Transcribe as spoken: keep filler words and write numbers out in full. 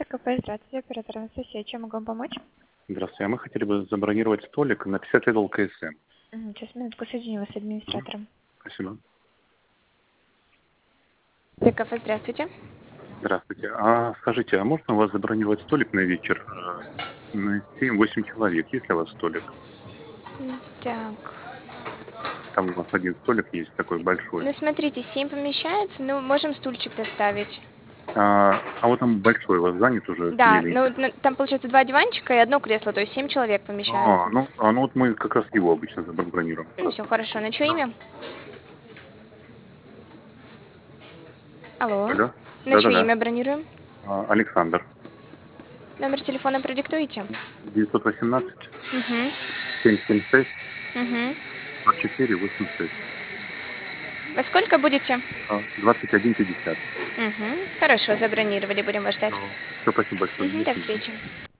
КП, здравствуйте, оператор Анастасия. Чем могу вам помочь? Здравствуйте, а мы хотели бы забронировать столик на пятьдесят лет ЛКСМ. Мгм, Сейчас, минутку, соединю вас с Мгм. администратором. Спасибо. КП, здравствуйте. Здравствуйте. А скажите, а можно у вас забронировать столик на вечер э, на семь-восемь человек? Есть ли у вас столик? М, Так. Там у нас один столик есть такой большой. Ну, смотрите, семь помещается, ну, можем стульчик доставить. А, а вот там большой у вас занят уже Да, ну, миленький. на- там, получается, два диванчика и одно кресло, то есть семь человек А, помещается. ну, а ну вот мы как раз его обычно забронируем. Ну, все, хорошо. На чье Да. имя? Алло. Алло? На чье Да-да-да. имя бронируем? А, Александр. Номер телефона продиктуете? девятьсот восемнадцать Угу. семьсот семьдесят шесть Угу. сорок четыре восемьдесят шесть. Во сколько будете? А, двадцать один пятьдесят. Угу. Хорошо, забронировали, будем вас ждать. Все, спасибо большое. Угу, До до свидания. встречи.